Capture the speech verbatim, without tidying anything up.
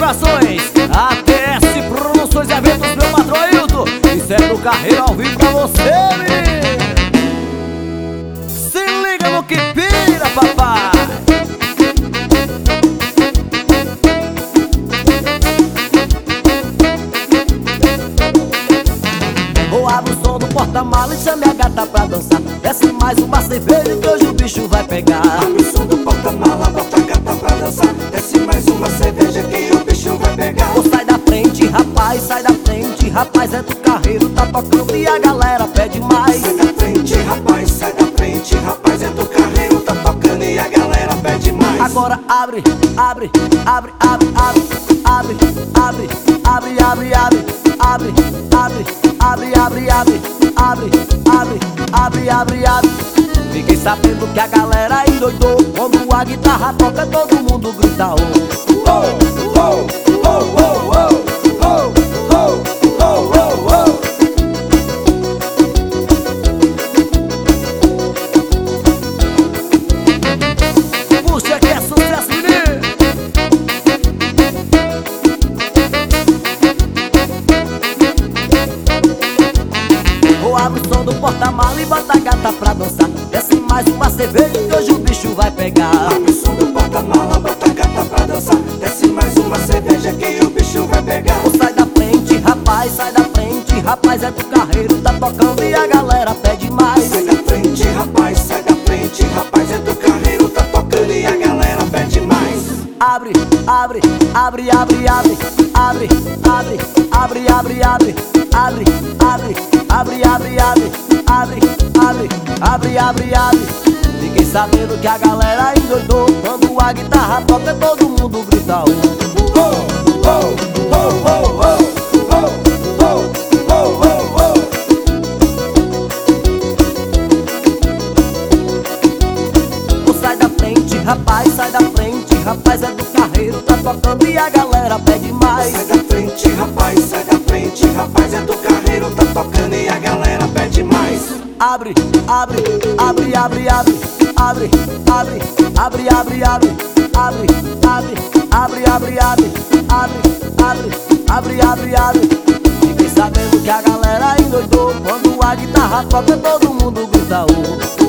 apresentações, A T S Produções e Eventos, meu patrão Ailton. Isso é do Carreiro ao vivo pra você, menino. Se liga no que pira, papai. Vou abrir o som do porta-mala e chame a gata pra dançar. Desce mais uma cerveja que hoje o bicho vai pegar. Abre o som do porta-mala, bota a gata pra dançar. Desce mais uma cerveja que o bicho vai pegar. Ou sai da frente, rapaz, sai da frente. Rapaz, é do Carreiro, tá tocando e a galera pede mais. Sai da frente, rapaz, sai da frente. Rapaz, é do Carreiro, tá tocando e a galera pede mais. Agora abre, abre, abre, abre, abre, abre, abre, abre, abre, abre, abre, abre, abre, abre, abre, abre, abre, abre, abre, abre. Fiquei sabendo que a galera endoidou quando a guitarra toca, todo mundo grita oh. Oh, oh, oh, oh, oh, oh, oh, oh, oh, oh. Puxa que é sucesso, menino. Vou abrir o som do porta-mala e bota a gata pra dançar. Desce mais uma cerveja que hoje o bicho vai pegar. Abre o som do porta-mala, bota a gata pra dançar. Desce mais uma cerveja que o bicho vai pegar. Ou sai da frente, rapaz, sai da frente. Rapaz, é do Carreiro, tá tocando e a galera pede mais. Sai da frente, rapaz, sai da frente. Rapaz, é do Carreiro, tá tocando e a galera pede mais. Abre, abre, abre, abre, abre, abre, abre, abre, abre, abre, abre, abre, abre, abre, abre, abre, abre, abre, abre, abre. Fiquei sabendo que a galera endoidou quando a guitarra toca, todo mundo grita oh. Oh, oh, oh, oh, oh, oh, oh, oh, oh, oh. Ou sai da frente, rapaz, sai da frente. Rapaz, é do Carreiro, tá tocando e a galera pede mais. Sai da frente, rapaz, sai da frente. Rapaz, é do Carreiro, tá tocando e a galera pede mais. Abre, abre, abre, abre, abre, abre, abre, abre, abre, abre, abre, abre, abre, abre, abre, abre, abre, abre, abre, abre. Fiquei sabendo que a galera endoidou quando a guitarra toca, todo mundo grita oh.